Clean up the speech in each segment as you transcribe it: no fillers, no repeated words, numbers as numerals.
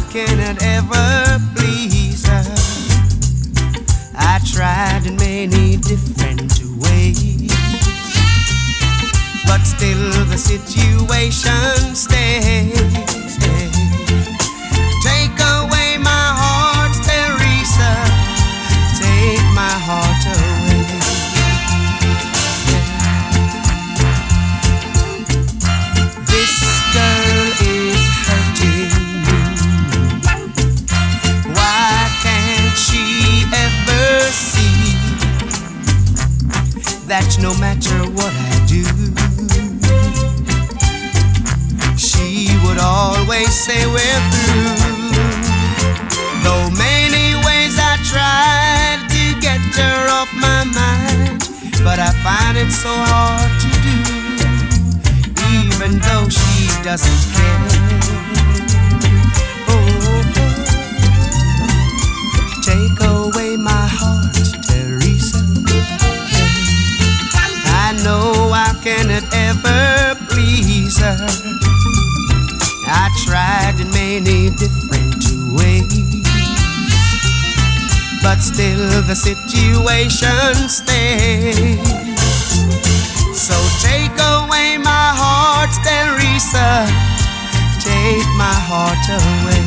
cannot ever please her. I tried in many different ways, but still the situation stays. Take away my heart, Teresa. Take my heart away. This girl is hurting me. Why can't she ever see that no matter what I do, she would always say we're through? Though many ways I tried to get her off my mind, but I find it so hard to do, even though she doesn't care. Oh, take away my heart, Teresa. I know I cannot ever please her. I tried in many different ways, but still the situation stays. So take away my heart, Teresa. Take my heart away.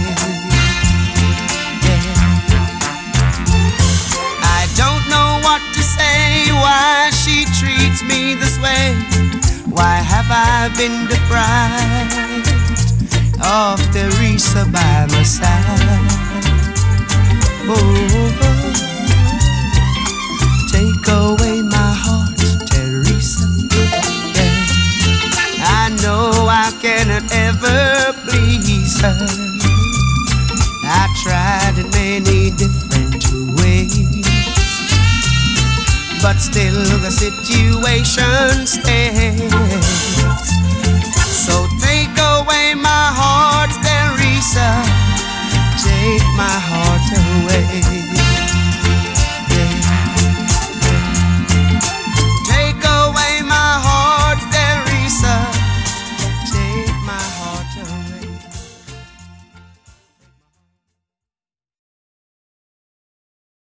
Yeah. I don't know what to say, why she treats me this way. Why have I been deprived of Teresa by my side? Oh, take away my heart, Teresa. Yeah. I know I cannot ever please her. I tried in many different ways, but still the situation stays.